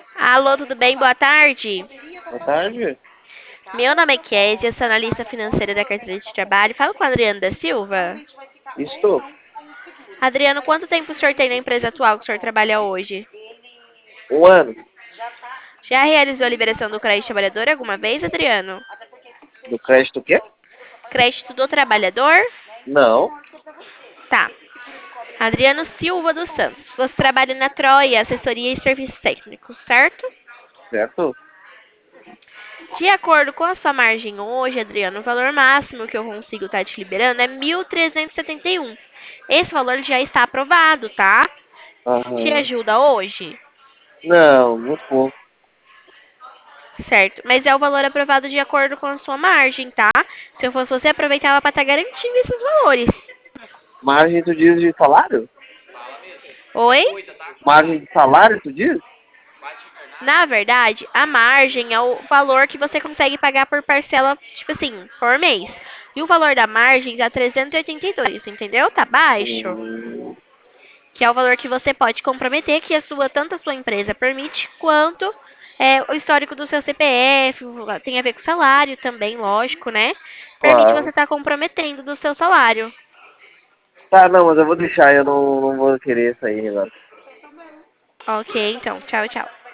Alô, tudo bem? Boa tarde. Boa tarde. Meu nome é Kézia, sou analista financeira da carteira de trabalho. Falo com o Adriano da Silva. Estou. Adriano, quanto tempo o senhor tem na empresa atual que o senhor trabalha hoje? Um ano Já realizou a liberação do crédito trabalhador alguma vez, Adriano? do crédito o quê? Crédito do trabalhador? Não, Tá. Adriano Silva dos Santos. Você trabalha na Troia, assessoria e serviços técnicos, certo? certo? De acordo com a sua margem hoje, Adriano, o valor máximo que eu consigo estar te liberando é 1.371. Esse valor já está aprovado, tá? Te Aham. ajuda hoje? Não, muito pouco. Certo. Mas é o valor aprovado de acordo com a sua margem, tá? Se eu fosse você, aproveitava para estar garantindo esses valores. Margem, tu diz de salário? Oi? Margem de salário, tu diz? Na verdade, a margem é o valor que você consegue pagar por parcela, tipo assim, por mês. E o valor da margem tá 382, entendeu? Tá baixo. Hum, Que é o valor que você pode comprometer, que tanto a sua empresa permite, quanto o histórico do seu CPF, tem a ver com salário também, lógico, né? Permite você claro. estar comprometendo do seu salário. Tá, não, mas eu vou deixar, eu não vou querer sair agora. Ok, então, tchau, tchau.